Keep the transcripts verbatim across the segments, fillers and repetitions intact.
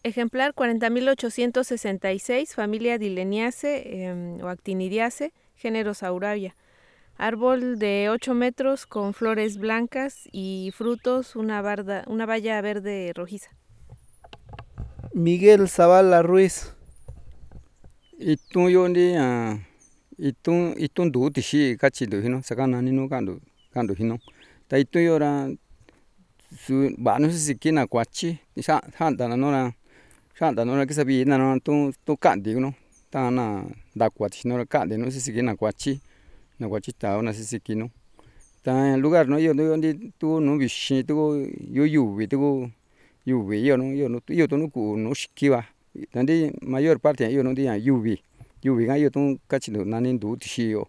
Ejemplar cuarenta mil ochocientos sesenta y seis, familia Dilleniaceae em, o Actinidiaceae, género Saurabia. Árbol de ocho metros con flores blancas y frutos, una, barda, una baya verde rojiza. Miguel Zavala Ruiz. Itún yo ndi a itún itún ndu tixi katyi ndu jinu sakana ninu ka'an ndu jinu ta itún yo ra su va'a nu sisiki na kuatyi ja'nta na nu ra xa'nta nu ra kísa vii na nu tu tu ka'nti nu ta'a na ntakua tixi nu ra ka'nti nu sisiki na kuatyi na kuatyi tao na sisiki nu ta lugar nu iyo ndi tu nùù vixi tuku yo yuvi tuku yuvi iyo nu iyo tu nu ku'u nùù xiki va ta ndi mayor parte iyo nu ndi ña yuvi yuvi ka iyo tu katyi ntiu nani ntuu tixi yo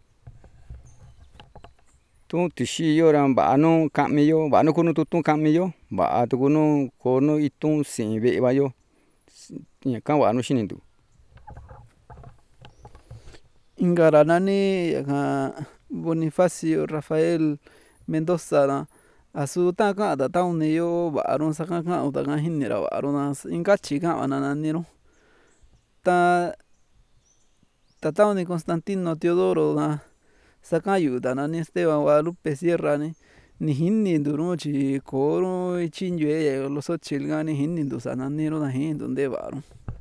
tu'un tixi yo ra va'a nu ka'mi yo va'a nu kuu tutu'n ka'mi yo va'a tuku nu koo nu itu'n sii'n ve'e va yo ñaka va'a nu xini ntiu. Inka ra nani ñaka Bonifacio Rafael Mendoza ra a'su ta'a ka'an ta uni yo va'a ru saka ka'an taka jini ra va'a ru na inkatyi ka'an na nani ru ta ta ta'a uni Constantino Teodoro ra saka yu'u ta nani Esteban Guadalupe Sierra ni ni jinintu ru tyi koo'ru ityi ntu'e Lozochil ka ni jinintu sa'a nani ru ntajinintu ntee va'a ru.